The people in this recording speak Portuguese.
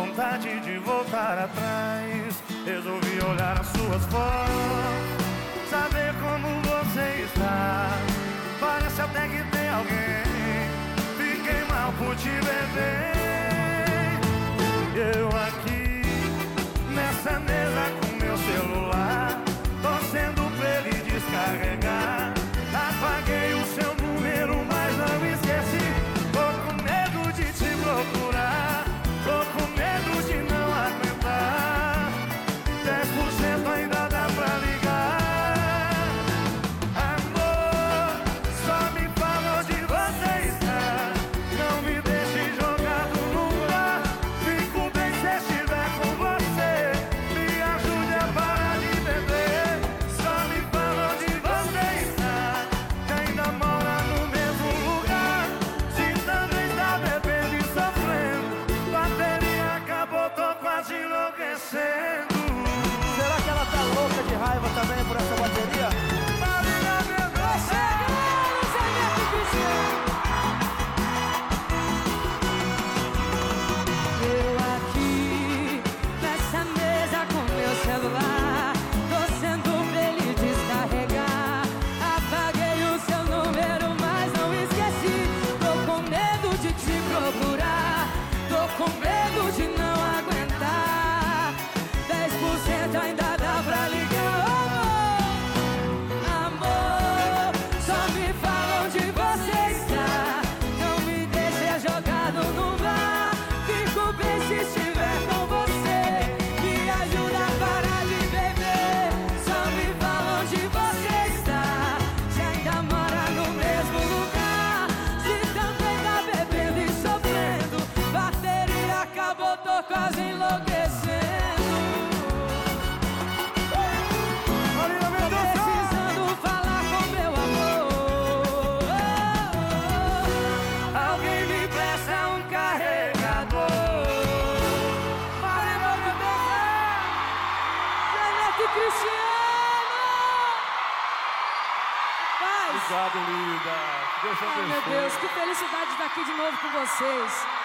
vontade de voltar atrás. Resolvi olhar as suas fotos, saber como você está. Parece até que tem alguém. Fiquei mal por te beber. Eu aqui, nessa mesa com meu celular, torcendo pra ele descarregar. Apaguei o seu número, mas não esqueci. Tô com medo de te procurar, tô com medo de não aguentar. 10% ainda dá pra ligar. Amor, só me fala onde você está. Não me deixe jogado no ar. Fico bem se estiver com você. Me ajude a parar de beber. Só me fala onde você está. Que ainda mora no mesmo lugar. Se também está bebendo e sofrendo. Bateria acabou, tô quase enlouquecendo. Será que ela tá louca de raiva também por essa bateria? Eu aqui, nessa mesa com meu celular, torcendo pra ele descarregar. Apaguei o seu número, mas não esqueci. Tô com medo de te procurar, tô com medo de não aguentar. 10% ainda dá pra ligar. Amor, só me fala onde você está. Não me deixe jogado no bar. Fico bem se estiver com você. Me ajuda a parar de beber. Só me fala onde você está. Se ainda mora no mesmo lugar. Se também tá bebendo e sofrendo. Bateria acabou, tô quase enlouquecendo. Precisando falar com meu amor. Alguém me presta um carregador. Janete Cristiano! Paz! Obrigado, linda. Deus Ai, abençoe. meu Deus, que felicidade de estar aqui de novo com vocês.